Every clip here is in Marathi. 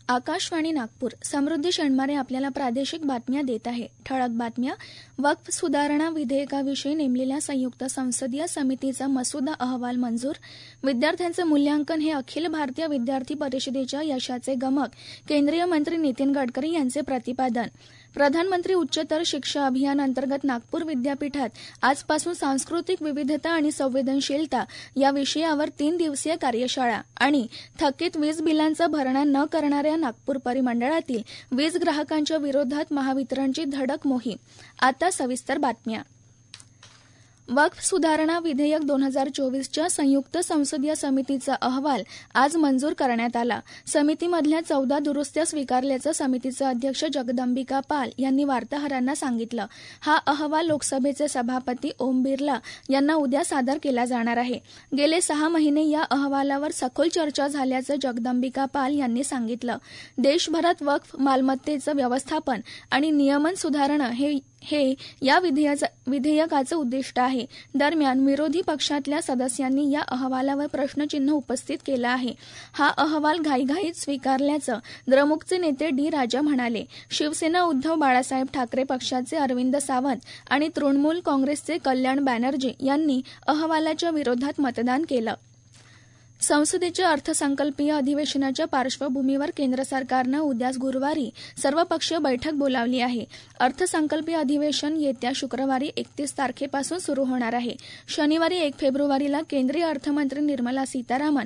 आकाशवाणी नागपूर. समृद्धी शंडमारे आपल्याला प्रादेशिक बातम्या देत आहे. ठळक बातम्या. वक्फ सुधारणा विधेयकाविषयी नेमलेल्या संयुक्त संसदीय समितीचा मसुदा अहवाल मंजूर. विद्यार्थ्यांचे मूल्यांकन हे अखिल भारतीय विद्यार्थी परिषदेच्या यशाचे गमक. केंद्रीय मंत्री नितीन गडकरी यांचे प्रतिपादन. प्रधानमंत्री उच्चतर शिक्षा अभियान अंतर्गत नागपूर विद्यापीठात आजपासून सांस्कृतिक विविधता आणि संवेदनशीलता या विषयावर 3 दिवसीय कार्यशाळा आणि थकीत वीज बिलांचा भरणा न करणाऱ्या नागपूर परिमंडळातील वीज ग्राहकांच्या विरोधात महावितरणची धडक मोहीम. आता सविस्तर बातम्या. वक्फ सुधारणा विधेयक 2024च्या संयुक्त संसदीय समितीचा अहवाल आज मंजूर करण्यात आला. समितीमधल्या 14 दुरुस्त्या स्वीकारल्याचं समितीचे अध्यक्ष जगदंबिका पाल यांनी वार्ताहरांना सांगितलं. हा अहवाल लोकसभेचे सभापती ओम बिर्ला यांना उद्या सादर केला जाणार आहे. गेले 6 महिने या अहवालावर सखोल चर्चा झाल्याचं जगदंबिका पाल यांनी सांगितलं. देशभरात वक्फ मालमत्तेचं व्यवस्थापन आणि नियमन सुधारणं हे या विधेयकाचं उद्दिष्ट आहे. दरम्यान विरोधी पक्षातल्या सदस्यांनी या अहवालावर प्रश्नचिन्ह उपस्थित केलं आहे. हा अहवाल घाईघाईत स्वीकारल्याचं द्रमुकचे नेते डी राजा म्हणाले. शिवसेना उद्धव बाळासाहेब ठाकरे पक्षाचे अरविंद सावंत आणि तृणमूल काँग्रेसचे कल्याण बॅनर्जी यांनी अहवालाच्या विरोधात मतदान केलं. संसदेच्या अर्थसंकल्पीय अधिवेशनाच्या पार्श्वभूमीवर केंद्र सरकारनं उद्या गुरुवारी सर्वपक्षीय बैठक बोलावली आहे. अर्थसंकल्पीय अधिवेशन येत्या शुक्रवारी 31 तारखेपासून सुरू होणार आहे. शनिवारी 1 फेब्रुवारीला केंद्रीय अर्थमंत्री निर्मला सीतारामन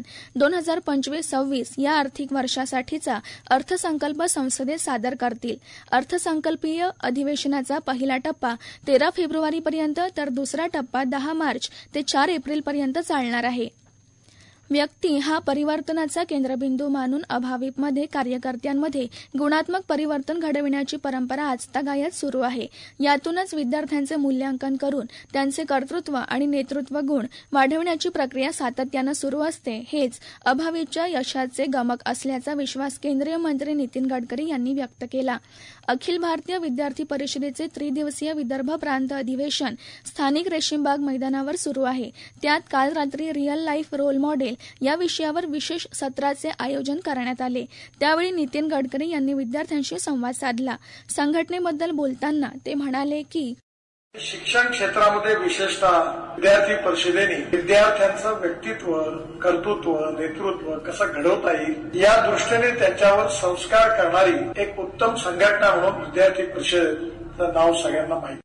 2025-26 या आर्थिक वर्षासाठीचा अर्थसंकल्प संसदेत सादर करतील. अर्थसंकल्पीय अधिवेशनाचा पहिला टप्पा 13 फेब्रुवारीपर्यंत तर दुसरा टप्पा 10 मार्च ते 4 एप्रिलपर्यंत चालणार आहे. व्यक्ती हा परिवर्तनाचा केंद्रबिंदू मानून अभाविपमध्ये कार्यकर्त्यांमध्ये गुणात्मक परिवर्तन घडविण्याची परंपरा आजतागायत सुरू आहे. यातूनच विद्यार्थ्यांचे मूल्यांकन करून त्यांचे कर्तृत्व आणि नेतृत्व गुण वाढविण्याची प्रक्रिया सातत्यानं सुरू असते. हेच अभाविपच्या यशाचे गमक असल्याचा विश्वास केंद्रीय मंत्री नितीन गडकरी यांनी व्यक्त केला. अखिल भारतीय विद्यार्थी परिषदेचे त्रिदिवसीय विदर्भ प्रांत अधिवेशन स्थानिक रेशीमबाग मैदानावर सुरू आहे. त्यात काल रात्री रिअल लाईफ रोल मॉडेल या विषयावर विशेष सत्राचे आयोजन करण्यात आले. त्यावेळी नितीन गडकरी यांनी विद्यार्थ्यांशी संवाद साधला. संघटनेबद्दल बोलताना ते म्हणाले की शिक्षण क्षेत्रामध्ये विशेषतः विद्यार्थी परिषदेने विद्यार्थ्यांचं व्यक्तित्व, कर्तृत्व, नेतृत्व कसं घडवता येईल या दृष्टीने त्यांच्यावर संस्कार करणारी एक उत्तम संघटना म्हणून विद्यार्थी परिषदेचं नाव सगळ्यांना माहिती.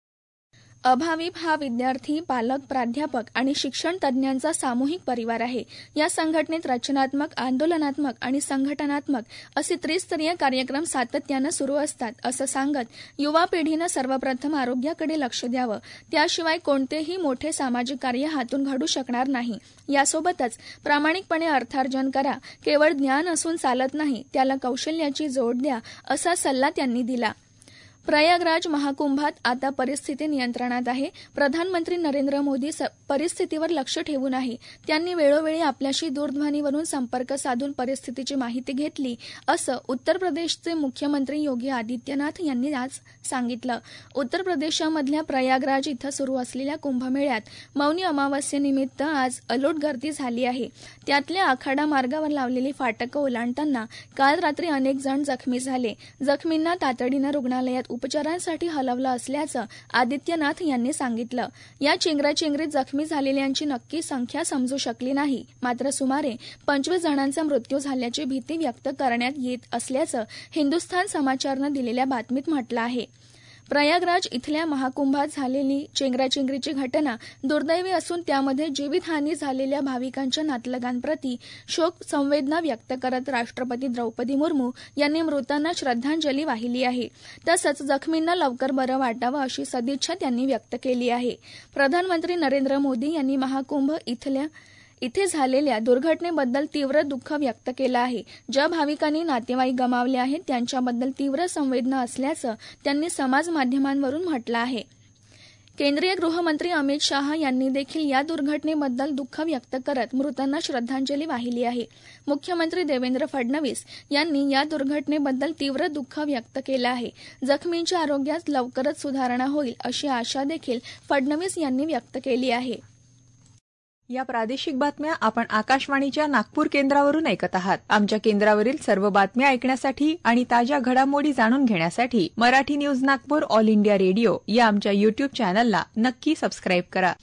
अभाविप हा विद्यार्थी, पालक, प्राध्यापक आणि शिक्षण तज्ज्ञांचा सामूहिक परिवार आहे. या संघटनेत रचनात्मक, आंदोलनात्मक आणि संघटनात्मक असे त्रिस्तरीय कार्यक्रम सातत्यानं सुरू असतात, असं सांगत युवा पिढीनं सर्वप्रथम आरोग्याकडे लक्ष द्यावं. त्याशिवाय कोणतेही मोठे सामाजिक कार्य हातून घडू शकणार नाही. यासोबतच प्रामाणिकपणे अर्थार्जन करा. केवळ ज्ञान असून चालत नाही, त्याला कौशल्याची जोड द्या, असा सल्ला त्यांनी दिला. प्रयागराज महाकुंभात आता परिस्थिती नियंत्रणात आहे. प्रधानमंत्री नरेंद्र मोदी परिस्थितीवर लक्ष ठेवून आहे. त्यांनी वेळोवेळी आपल्याशी दूरध्वनीवरून संपर्क साधून परिस्थितीची माहिती घेतली, असं उत्तर प्रदेशचे मुख्यमंत्री योगी आदित्यनाथ यांनी आज सांगितलं. उत्तर प्रदेशामधल्या प्रयागराज इथं सुरू असलेल्या कुंभमेळ्यात मौनी अमावस्येनिमित्त आज अलोट गर्दी झाली आहे. त्यातल्या आखाडा मार्गावर लावलेली फाटकं ओलांडताना काल रात्री अनेक जण जखमी झाले. जखमींना तातडीनं रुग्णालयात उपचारांसाठी हलवलं असल्याचं आदित्यनाथ यांनी सांगितलं. या चेंगराचेंगरीत जखमी झालेल्यांची नक्की संख्या समजू शकली नाही, मात्र सुमारे 25 जणांचा मृत्यू झाल्याची भीती व्यक्त करण्यात येत असल्याचं हिंदुस्थान समाचारनं दिलेल्या बातमीत म्हटलं आहे. प्रयागराज इथल्या महाकुंभात झालेली चेंगराचेंगरीची घटना दुर्दैवी असून त्यामध्ये जीवितहानी झालेल्या भाविकांच्या नातलगांप्रती शोक संवेदना व्यक्त करत राष्ट्रपती द्रौपदी मुर्मू यांनी मृतांना श्रद्धांजली वाहिली आहे. तसंच जखमींना लवकर बरं वाटावं अशी सदिच्छा त्यांनी व्यक्त केली आहे. प्रधानमंत्री नरेंद्र मोदी यांनी महाकुंभ इथे झालेल्या दुर्घटनेबद्दल तीव्र दुःख व्यक्त केलं आहे. ज्या भाविकांनी नातेवाईक गमावले आहेत त्यांच्याबद्दल तीव्र संवेदना असल्याचं त्यांनी समाज माध्यमांवरून म्हटलं आहे. केंद्रीय गृहमंत्री अमित शाह यांनी देखील या दुर्घटनेबद्दल दुःख व्यक्त करत मृतांना श्रद्धांजली वाहिली आहे. मुख्यमंत्री देवेंद्र फडणवीस यांनी या दुर्घटनेबद्दल तीव्र दुःख व्यक्त केलं आहे. जखमींच्या आरोग्यात लवकरच सुधारणा होईल अशी आशा देखील फडणवीस यांनी व्यक्त केली आहे. या प्रादेशिक बातम्या आपण आकाशवाणीच्या नागपूर केंद्रावरून ऐकत आहात. आमच्या केंद्रावरील सर्व बातम्या ऐकण्यासाठी आणि ताज्या घडामोडी जाणून घेण्यासाठी Marathi news Nagpur all India radio या आमच्या युट्यूब चॅनलला नक्की सबस्क्राईब करा.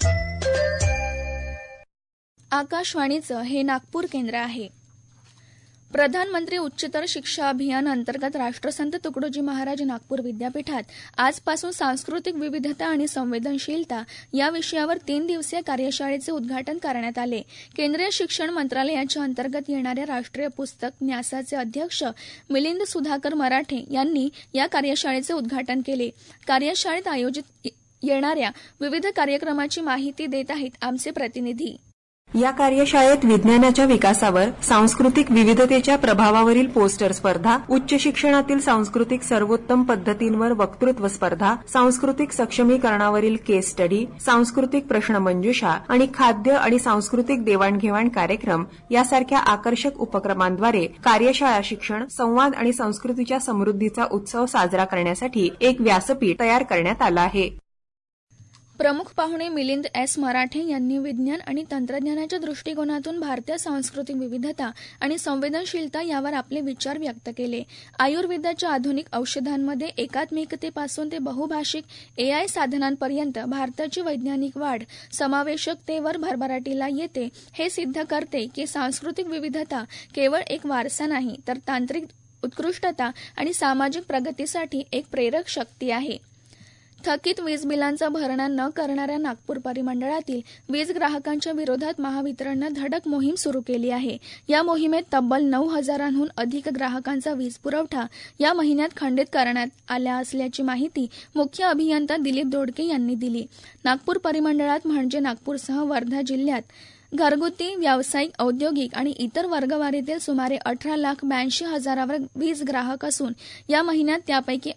आकाशवाणीचं हे नागपूर केंद्र आहे. प्रधानमंत्री उच्चतर शिक्षा अभियान अंतर्गत राष्ट्रसंत तुकडोजी महाराज नागपूर विद्यापीठात आजपासून सांस्कृतिक विविधता आणि संवेदनशीलता या विषयावर 3 दिवसीय कार्यशाळेचे उद्घाटन करण्यात आले. केंद्रीय शिक्षण मंत्रालयाच्या अंतर्गत येणाऱ्या राष्ट्रीय पुस्तक न्यासाचे अध्यक्ष मिलिंद सुधाकर मराठे यांनी या कार्यशाळेचे उद्घाटन केले. कार्यशाळेत आयोजित येणाऱ्या विविध कार्यक्रमाची माहिती देत आहेत आमचे प्रतिनिधी. या कार्यशाळेत विज्ञानाच्या विकासावर सांस्कृतिक विविधतेच्या प्रभावावरील पोस्टर स्पर्धा, उच्च शिक्षणातील सांस्कृतिक सर्वोत्तम पद्धतींवर वक्तृत्व स्पर्धा, सांस्कृतिक सक्षमीकरणावरील केस स्टडी, सांस्कृतिक प्रश्नमंजुषा आणि खाद्य आणि सांस्कृतिक देवाणघेवाण कार्यक्रम यासारख्या आकर्षक उपक्रमांद्वारे कार्यशाळा शिक्षण, संवाद आणि संस्कृतीच्या समृद्धीचा उत्सव साजरा करण्यासाठी एक व्यासपीठ तयार करण्यात आलं आहे. प्रमुख पाहुणे मिलिंद एस मराठे यांनी विज्ञान आणि तंत्रज्ञानाच्या दृष्टिकोनातून भारतीय सांस्कृतिक विविधता आणि संवेदनशीलता यावर आपले विचार व्यक्त केले. आयुर्वेदाच्या आधुनिक औषधांमध्ये एकात्मिकतेपासून ते बहुभाषिक AI साधनांपर्यंत भारताची वैज्ञानिक वाढ समावेशकतेवर भरभराटीला येते. हे सिद्ध करते की सांस्कृतिक विविधता केवळ एक वारसा नाही, तर तांत्रिक उत्कृष्टता आणि सामाजिक प्रगतीसाठी एक प्रेरक शक्ती आहे. थकीत वीज बिलांचा भरणा न करणाऱ्या नागपूर परिमंडळातील वीज ग्राहकांच्या विरोधात महावितरणनं धडक मोहीम सुरू केली आहे. या मोहिमेत तब्बल 9,000हून अधिक ग्राहकांचा वीज पुरवठा या महिन्यात खंडित करण्यात आला असल्याची माहिती मुख्य अभियंता दिलीप दोडके यांनी दिली. नागपूर परिमंडळात म्हणजे नागपूरसह वर्धा जिल्ह्यात घरगुती, व्यावसायिक, औद्योगिक आणि इतर वर्गवारीतील सुमारे 18,82,000 वीज ग्राहक असून या महिन्यात त्यापैकी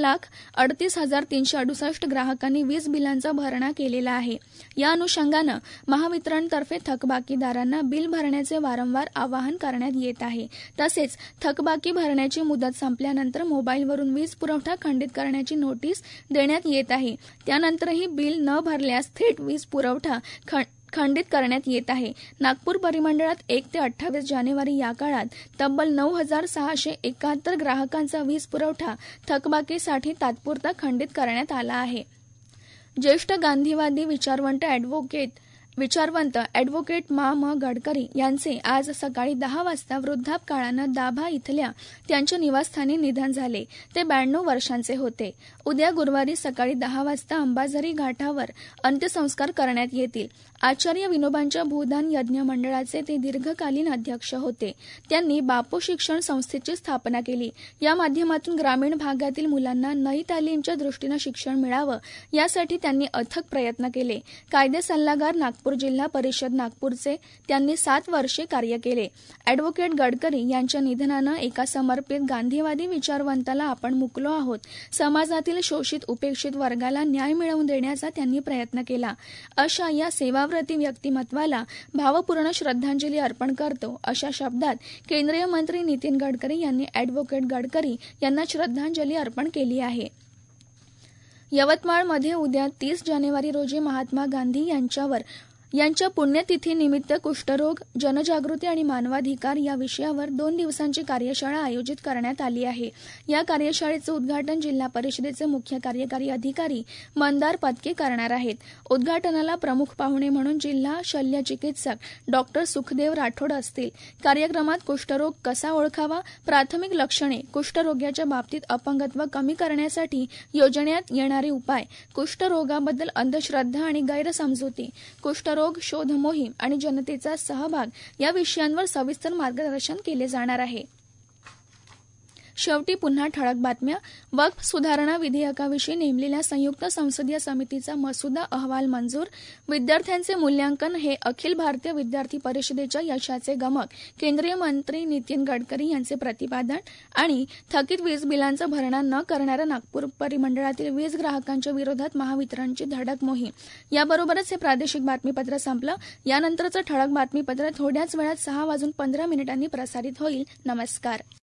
11,38,368 ग्राहकांनी वीज बिलांचा भरणा केलेला आहे. या अनुषंगानं महावितरणतर्फे थकबाकीदारांना बिल भरण्याचे वारंवार आवाहन करण्यात येत आहे. तसेच थकबाकी भरण्याची मुदत संपल्यानंतर मोबाईलवरून वीज पुरवठा खंडित करण्याची नोटीस देण्यात येत आहे. त्यानंतरही बिल न भरल्यास थेट वीज पुरवठा खंडित करण्यात येत आहे. नागपूर परिमंडळात 1 ते 28 जानेवारी या काळात तब्बल 9,671 ग्राहकांचा वीज पुरवठा थकबाकीसाठी तात्पुरता खंडित करण्यात आला आहे. ज्येष्ठ गांधीवादी विचारवंत ॲडव्होकेट मा. गडकरी यांचे आज सकाळी 10 वाजता वृद्धापकाळानं दाभा इथल्या त्यांच्या निवासस्थानी निधन झाले. ते 92 वर्षांचे होते. उद्या गुरुवारी सकाळी 10 वाजता अंबाझरी घाटावर अंत्यसंस्कार करण्यात येतील. आचार्य विनोबांच्या भूदान यज्ञ मंडळाचे ते दीर्घकालीन अध्यक्ष होते. त्यांनी बापू शिक्षण संस्थेची स्थापना केली. या माध्यमातून ग्रामीण भागातील मुलांना नई तालीमच्या दृष्टीनं शिक्षण मिळावं यासाठी त्यांनी अथक प्रयत्न केले. कायदे सल्लागार नागपूर जिल्हा परिषद नागपूरचे त्यांनी 7 वर्षे कार्य केले. ॲडव्होकेट गडकरी यांच्या निधनानं एका समर्पित गांधीवादी विचारवंताला आपण मुकलो आहोत. समाजातील शोषित उपेक्षित वर्गाला न्याय मिळवून देण्याचा त्यांनी प्रयत्न केला. अशा या सेवाव्रती व्यक्तिमत्वाला भावपूर्ण श्रद्धांजली अर्पण करतो, अशा शब्दात केंद्रीय मंत्री नितीन गडकरी यांनी ॲडव्होकेट गडकरी यांना श्रद्धांजली अर्पण केली आहे. यवतमाळमध्ये उद्या 30 जानेवारी रोजी महात्मा गांधी यांच्या पुण्यतिथीनिमित्त कुष्ठरोग, जनजागृती आणि मानवाधिकार या विषयावर 2 दिवसांची कार्यशाळा आयोजित करण्यात आली आहे. या कार्यशाळेचं उद्घाटन जिल्हा परिषदेचे मुख्य कार्यकारी अधिकारी मंदार पत्के करणार आहेत. उद्घाटनाला प्रमुख पाहुणे म्हणून जिल्हा शल्य चिकित्सक डॉ. सुखदेव राठोड असतील. कार्यक्रमात कुष्ठरोग कसा ओळखावा, प्राथमिक लक्षणे, कुष्ठरोग्याच्या बाबतीत अपंगत्व कमी करण्यासाठी योजण्यात येणारे उपाय, कुष्ठरोगाबद्दल अंधश्रद्धा आणि गैरसमजुती, कुष्ठरोग शोध मोहीम आणि जनतेचा सहभाग या विषयांवर सविस्तर मार्गदर्शन केले जाणार आहे. शेवटी पुन्हा ठळक बातम्या. वक्फ सुधारणा विधेयकाविषयी नेमलेल्या संयुक्त संसदीय समितीचा मसुदा अहवाल मंजूर. विद्यार्थ्यांचे मूल्यांकन हे अखिल भारतीय विद्यार्थी परिषदेच्या यशाचे गमक. केंद्रीय मंत्री नितीन गडकरी यांचे प्रतिपादन. आणि थकीत वीज बिलांचा भरणा न करणाऱ्या नागपूर परिमंडळातील वीज ग्राहकांच्या विरोधात महावितरणची धडक मोहीम. याबरोबरच हे प्रादेशिक बातमीपत्र संपलं. यानंतरचं ठळक बातमीपत्र थोड्याच वेळात 6:15 प्रसारित होईल. नमस्कार.